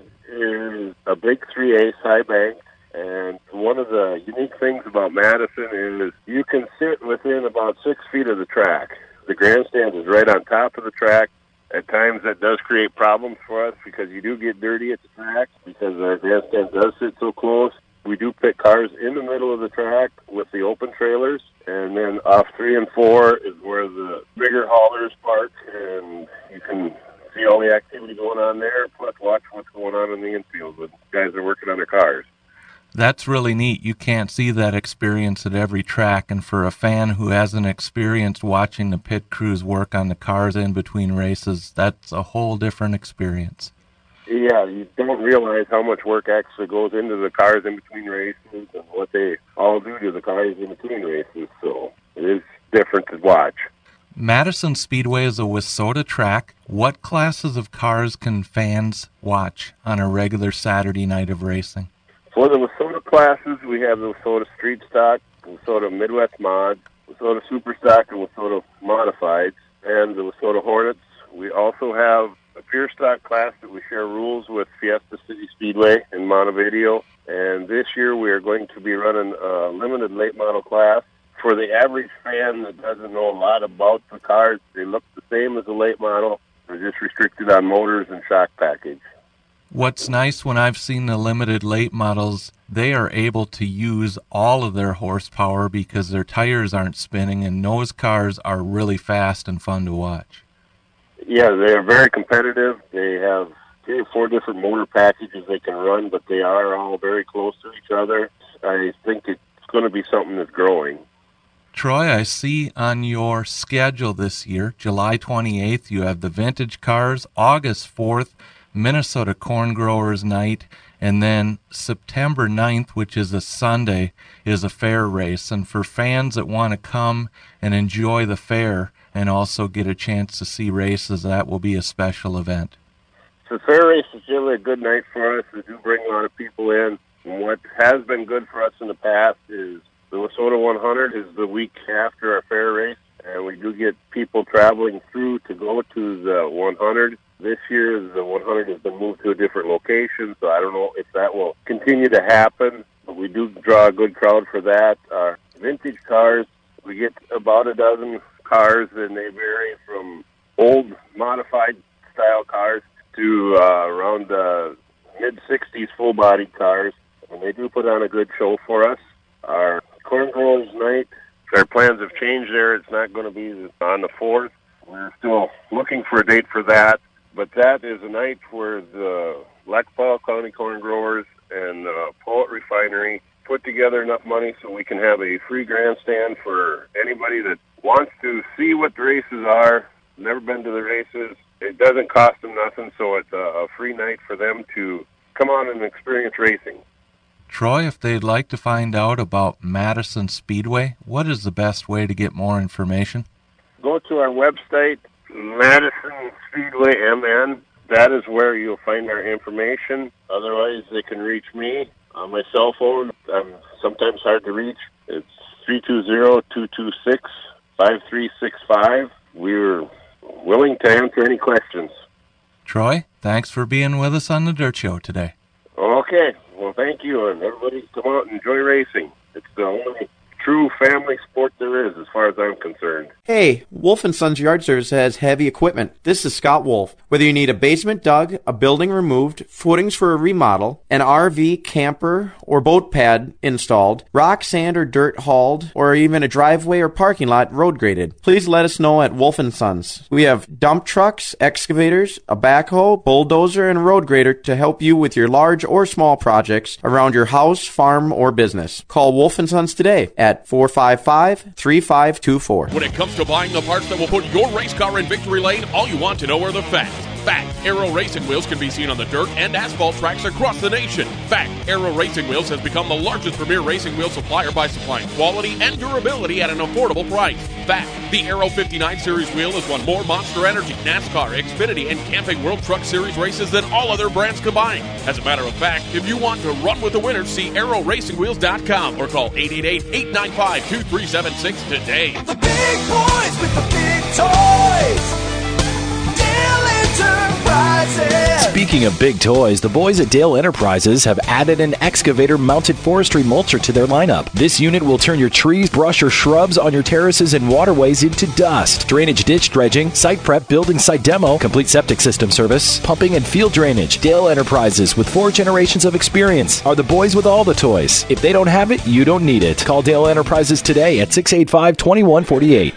is a big 3A high bank. And one of the unique things about Madison is you can sit within about 6 feet of the track. The grandstand is right on top of the track. At times that does create problems for us because you do get dirty at the track because our grandstand does sit so close. We do pit cars in the middle of the track with the open trailers, and then off 3 and 4 is where the bigger haulers park, and you can see all the activity going on there, plus watch what's going on in the infield when guys are working on their cars. That's really neat. You can't see that experience at every track, and for a fan who hasn't experienced watching the pit crews work on the cars in between races, that's a whole different experience. Yeah, you don't realize how much work actually goes into the cars in between races and what they all do to the cars in between races, so it is different to watch. Madison Speedway is a WISSOTA track. What classes of cars can fans watch on a regular Saturday night of racing? For the WISSOTA classes, we have the WISSOTA Street Stock, WISSOTA Midwest Mod, WISSOTA Super Stock, and WISSOTA Modifieds, and the WISSOTA Hornets. We also have a pure stock class that we share rules with Fiesta City Speedway in Montevideo. And this year we are going to be running a limited late model class. For the average fan that doesn't know a lot about the cars, they look the same as a late model. They're just restricted on motors and shock package. What's nice when I've seen the limited late models, they are able to use all of their horsepower because their tires aren't spinning, and those cars are really fast and fun to watch. Yeah, they are very competitive. They have 3 or 4 different motor packages they can run, but they are all very close to each other. I think it's going to be something that's growing. Troy, I see on your schedule this year, July 28th, you have the Vintage Cars, August 4th, Minnesota Corn Growers Night, and then September 9th, which is a Sunday, is a fair race. And for fans that want to come and enjoy the fair and also get a chance to see races, that will be a special event. The fair race is generally a good night for us. We do bring a lot of people in. And what has been good for us in the past is the WISSOTA 100 is the week after our fair race, and we do get people traveling through to go to the 100. This year, the 100 has been moved to a different location, so I don't know if that will continue to happen, but we do draw a good crowd for that. Our vintage cars, we get about a dozen cars, and they vary from old modified style cars to around mid-60s full-bodied cars, and they do put on a good show for us. Our Corn Growers Night, our plans have changed there. It's not going to be on the 4th. We're still looking for a date for that, but that is a night where the Lac Pearl County Corn Growers and the Poet Refinery put together enough money so we can have a free grandstand for anybody that wants to see what the races are, never been to the races. It doesn't cost them nothing, so it's a free night for them to come on and experience racing. Troy, if they'd like to find out about Madison Speedway, what is the best way to get more information? Go to our website, Madison Speedway MN. That is where you'll find our information. Otherwise, they can reach me on my cell phone. I'm sometimes hard to reach. It's 320-226-5365. We're willing to answer any questions. Troy, thanks for being with us on the Dirt Show today. Okay. Well, thank you, and everybody come out and enjoy racing. It's the only true family sport there is, as far as I'm concerned. Hey, Wolf & Sons Yard Service has heavy equipment. This is Scott Wolf. Whether you need a basement dug, a building removed, footings for a remodel, an RV, camper, or boat pad installed, rock, sand, or dirt hauled, or even a driveway or parking lot road graded, please let us know at Wolf & Sons. We have dump trucks, excavators, a backhoe, bulldozer, and road grader to help you with your large or small projects around your house, farm, or business. Call Wolf & Sons today at 455-3524. When it comes to buying the parts that will put your race car in victory lane, all you want to know are the facts. Fact, Aero Racing Wheels can be seen on the dirt and asphalt tracks across the nation. Fact, Aero Racing Wheels has become the largest premier racing wheel supplier by supplying quality and durability at an affordable price. Fact, the Aero 59 Series wheel has won more Monster Energy, NASCAR, Xfinity, and Camping World Truck Series races than all other brands combined. As a matter of fact, if you want to run with the winners, see AeroRacingWheels.com or call 888-895-2376 today. The big boys with the big toys. Speaking of big toys, the boys at Dale Enterprises have added an excavator-mounted forestry mulcher to their lineup. This unit will turn your trees, brush, or shrubs on your terraces and waterways into dust. Drainage ditch dredging, site prep, building site demo, complete septic system service, pumping, and field drainage. Dale Enterprises, with 4 generations of experience, are the boys with all the toys. If they don't have it, you don't need it. Call Dale Enterprises today at 685-2148.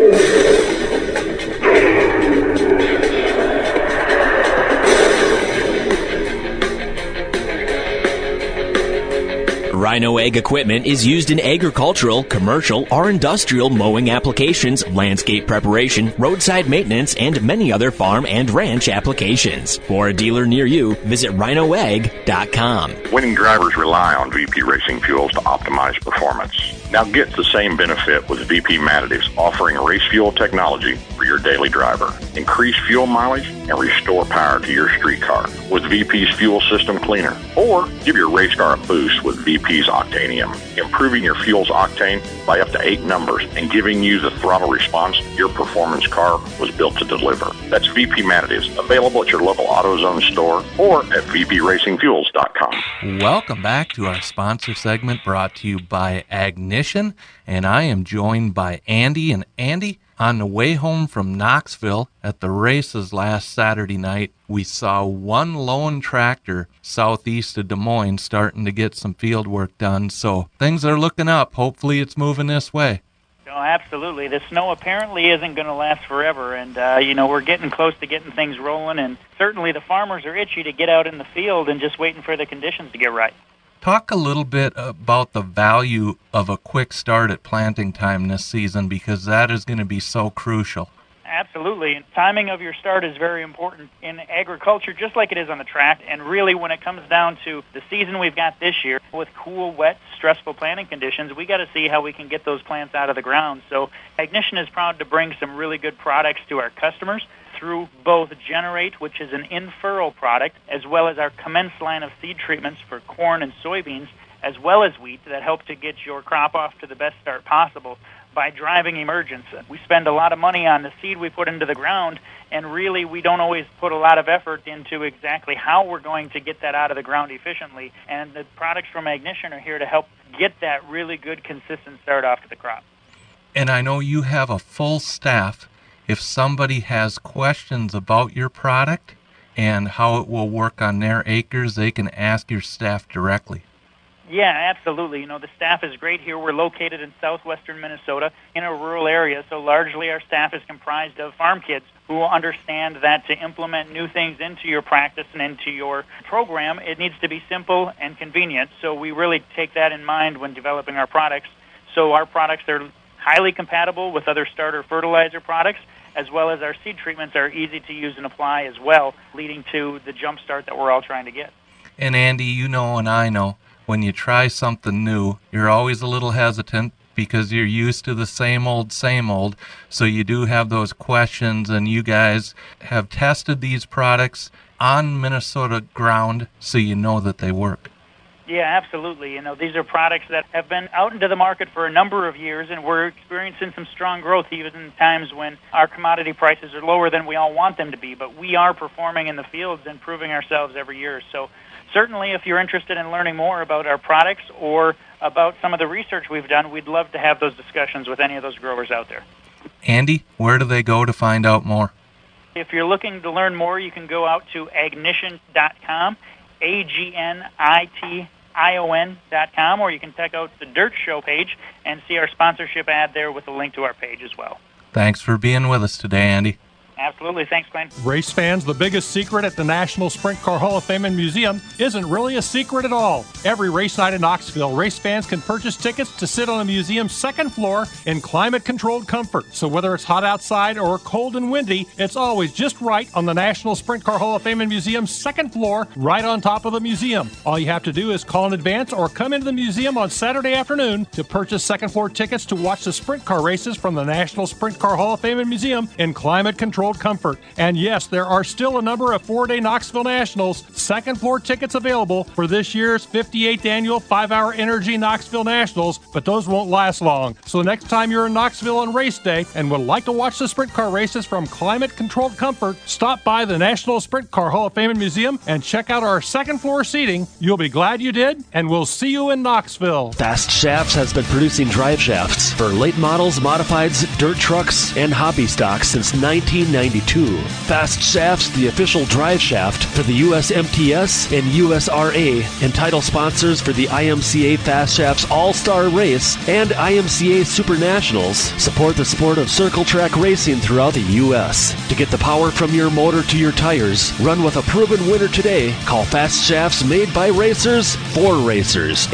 Rhino Ag equipment is used in agricultural, commercial, or industrial mowing applications, landscape preparation, roadside maintenance, and many other farm and ranch applications. For a dealer near you, visit rhinoag.com. Winning drivers rely on VP Racing Fuels to optimize performance. Now get the same benefit with VP Additives, offering race fuel technology for your daily driver. Increase fuel mileage and restore power to your street car with VP's Fuel System Cleaner. Or give your race car a boost with VP's Octanium, improving your fuel's octane by up to 8 numbers and giving you the throttle response your performance car was built to deliver. That's VP Additives, available at your local AutoZone store or at vpracingfuels.com. Welcome back to our sponsor segment brought to you by Agnition. And I am joined by Andy. And Andy, on the way home from Knoxville at the races last Saturday night, we saw one lone tractor southeast of Des Moines starting to get some field work done. So things are looking up. Hopefully it's moving this way. No, absolutely. The snow apparently isn't going to last forever, and, we're getting close to getting things rolling, and certainly the farmers are itchy to get out in the field and just waiting for the conditions to get right. Talk a little bit about the value of a quick start at planting time this season, because that is going to be so crucial. Absolutely. And timing of your start is very important in agriculture, just like it is on the track. And really, when it comes down to the season we've got this year, with cool, wet, stressful planting conditions, we got to see how we can get those plants out of the ground. So Agnition is proud to bring some really good products to our customers through both Generate, which is an in-furrow product, as well as our Commence line of seed treatments for corn and soybeans, as well as wheat, that help to get your crop off to the best start possible by driving emergence. We spend a lot of money on the seed we put into the ground, and really we don't always put a lot of effort into exactly how we're going to get that out of the ground efficiently, and the products from Agnition are here to help get that really good, consistent start off to the crop. And I know you have a full staff. If somebody has questions about your product and how it will work on their acres, they can ask your staff directly. Yeah, absolutely. The staff is great here. We're located in southwestern Minnesota in a rural area, so largely our staff is comprised of farm kids who understand that to implement new things into your practice and into your program, it needs to be simple and convenient. So we really take that in mind when developing our products. So our products are highly compatible with other starter fertilizer products, as well as our seed treatments are easy to use and apply as well, leading to the jump start that we're all trying to get. And Andy, you know and I know, when you try something new, you're always a little hesitant because you're used to the same old, so you do have those questions, and you guys have tested these products on Minnesota ground, so you know that they work. Yeah, absolutely. These are products that have been out into the market for a number of years, and we're experiencing some strong growth even in times when our commodity prices are lower than we all want them to be. But we are performing in the fields and proving ourselves every year. So certainly if you're interested in learning more about our products or about some of the research we've done, we'd love to have those discussions with any of those growers out there. Andy, where do they go to find out more? If you're looking to learn more, you can go out to agnition.com, AGNITION.com, or you can check out the Dirt Show page and see our sponsorship ad there with a link to our page as well. Thanks for being with us today, Andy. Absolutely. Thanks, Glenn. Race fans, the biggest secret at the National Sprint Car Hall of Fame and Museum isn't really a secret at all. Every race night in Knoxville, race fans can purchase tickets to sit on the museum's second floor in climate-controlled comfort. So whether it's hot outside or cold and windy, it's always just right on the National Sprint Car Hall of Fame and Museum's second floor, right on top of the museum. All you have to do is call in advance or come into the museum on Saturday afternoon to purchase second floor tickets to watch the sprint car races from the National Sprint Car Hall of Fame and Museum in climate-controlled comfort. And yes, there are still a number of 4-day Knoxville Nationals second floor tickets available for this year's 58th annual 5-Hour Energy Knoxville Nationals, but those won't last long. So next time you're in Knoxville on race day and would like to watch the sprint car races from climate-controlled comfort, stop by the National Sprint Car Hall of Fame and Museum and check out our second floor seating. You'll be glad you did, and we'll see you in Knoxville. Fast Shafts has been producing drive shafts for late models, modifieds, dirt trucks, and hobby stocks since 1992. Fast Shafts, the official drive shaft for the USMTS and USRA, and title sponsors for the IMCA Fast Shafts All-Star Race and IMCA Super Nationals, support the sport of circle track racing throughout the U.S. To get the power from your motor to your tires, run with a proven winner today. Call Fast Shafts, made by racers for racers.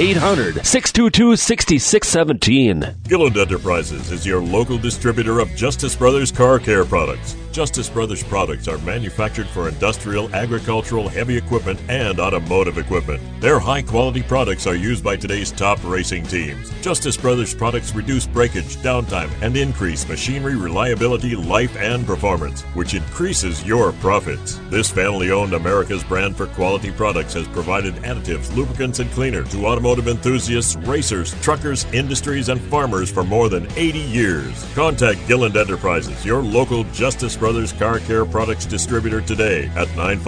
800-622-6617. Gilland Enterprises is your local distributor of Justice Brothers Car Care products. Justice Brothers products are manufactured for industrial, agricultural, heavy equipment, and automotive equipment. Their high-quality products are used by today's top racing teams. Justice Brothers products reduce breakage, downtime, and increase machinery reliability, life, and performance, which increases your profits. This family-owned America's brand for quality products has provided additives, lubricants, and cleaners to automotive enthusiasts, racers, truckers, industries, and farmers for more than 80 years. Contact Gilland Enterprises, your local Justice Brothers Car Care Products distributor today at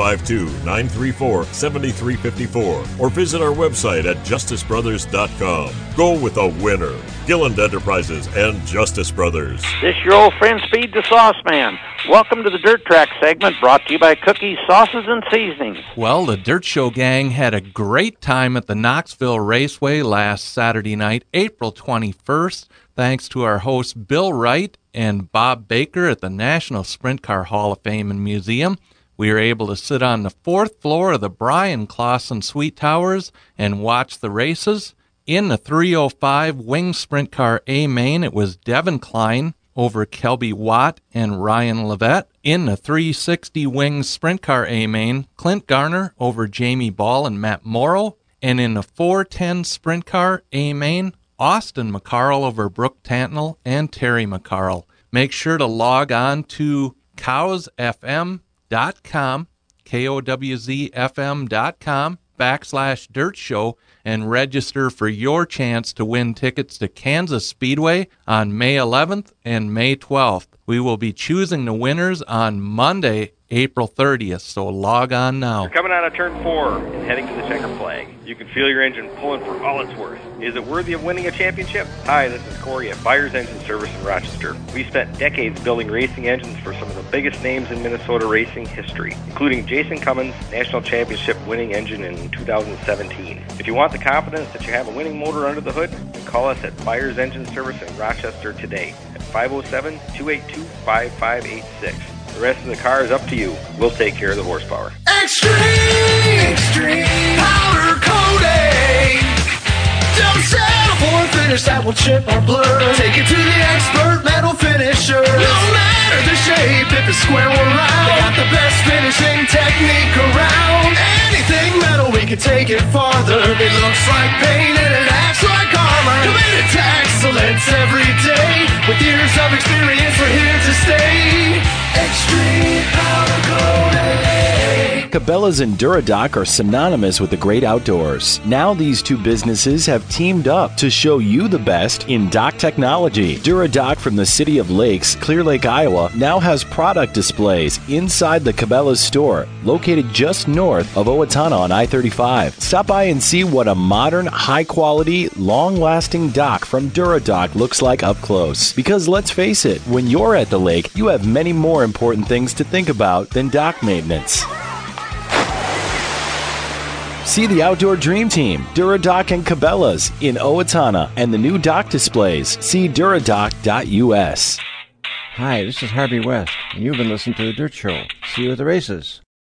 952-934-7354 or visit our website at justicebrothers.com. Go with a winner. Gilland Enterprises and Justice Brothers. This your old friend Speed the Sauce Man. Welcome to the Dirt Track segment brought to you by Cookies, Sauces, and Seasonings. Well, the Dirt Show gang had a great time at the Knoxville Raceway last Saturday night, April 21st, thanks to our hosts Bill Wright and Bob Baker at the National Sprint Car Hall of Fame and Museum. We were able to sit on the 4th floor of the Brian Clausen Suite Towers and watch the races. In the 305 Wing Sprint Car A Main, it was Devin Klein over Kelby Watt and Ryan Levette. In the 360 Wing Sprint Car A Main, Clint Garner over Jamie Ball and Matt Morrow. And in the 410 Sprint Car A Main, Austin McCarl over Brooke Tantnell and Terry McCarl. Make sure to log on to cowsfm.com, KOWZFM.com/Dirt Show, and register for your chance to win tickets to Kansas Speedway on May 11th and May 12th. We will be choosing the winners on Monday, April 30th, so log on now. You're coming out of turn 4 and heading to the checker flag. You can feel your engine pulling for all it's worth. Is it worthy of winning a championship? Hi, this is Corey at Byers Engine Service in Rochester. We spent decades building racing engines for some of the biggest names in Minnesota racing history, including Jason Cummins' national championship winning engine in 2017. If you want the confidence that you have a winning motor under the hood, then call us at Byers Engine Service in Rochester today at 507-282-5586. The rest of the car is up to you. We'll take care of the horsepower. Extreme powder coating. Don't settle for a finish that will chip or blur. Take it to the expert metal finisher. No matter the shape, if it's square or round, they got the best finishing technique around. Anything metal, we can take it farther. It looks like paint and it acts like armor. Committed to excellence every day. With years of experience, we're here to stay. Extreme powder coating. Cabela's and Duradock are synonymous with the great outdoors. Now these two businesses have teamed up to show you the best in dock technology. Duradock from the city of Lakes, Clear Lake, Iowa, now has product displays inside the Cabela's store, located just north of Owatonna on I-35. Stop by and see what a modern, high-quality, long-lasting dock from Duradock looks like up close. Because let's face it, when you're at the lake, you have many more important things to think about than dock maintenance. See the Outdoor Dream Team, Duradock and Cabela's in Owatonna, and the new dock displays. See duradock.us. Hi, this is Harvey West, and you've been listening to The Dirt Show. See you at the races.